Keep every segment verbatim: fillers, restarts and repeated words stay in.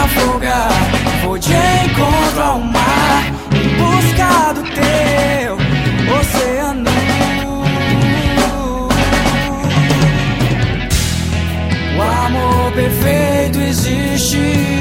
naufragar, vou de encontro ao mar, em busca do teu oceano. O amor perfeito existe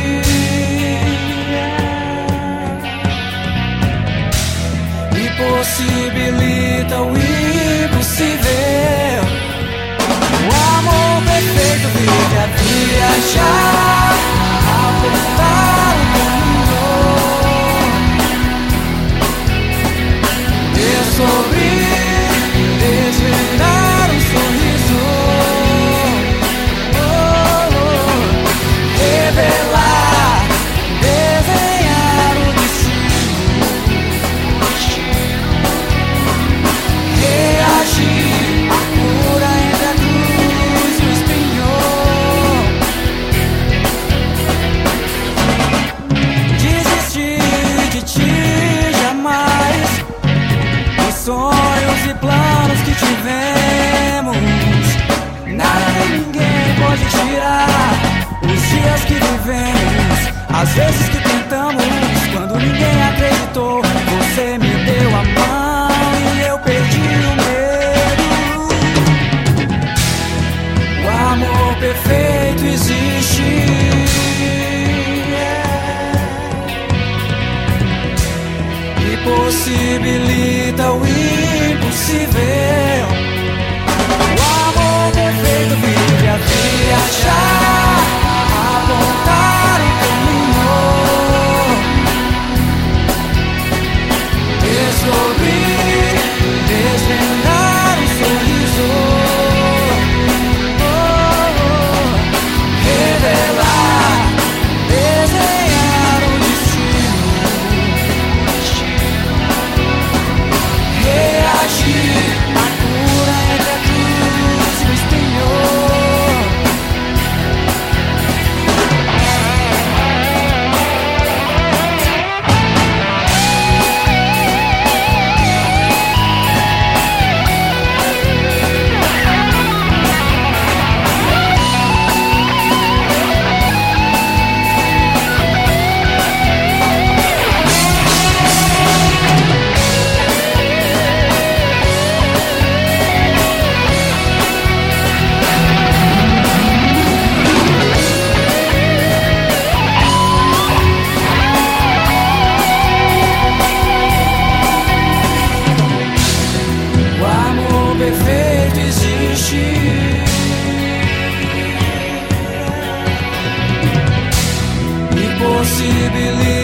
e possibilita o impossível. O amor perfeito vive a viajar, a apontar o caminho, descobrir, desvendar um sorriso, oh, oh, revelar, desenhar o destino, reagir. Sonhos e planos que tivemos, nada nem ninguém pode tirar. Os dias que vivemos, as vezes que tentamos, quando ninguém acreditou, você me deu a mão e eu perdi o medo. O amor perfeito existe e possibilita o impossível. O amor perfeito vive a viajar, a apontar o caminho, descobrir, desvendar o sorriso, oh, oh, revelar, desenhar o destino, reagir. Perfeito existe e possibilita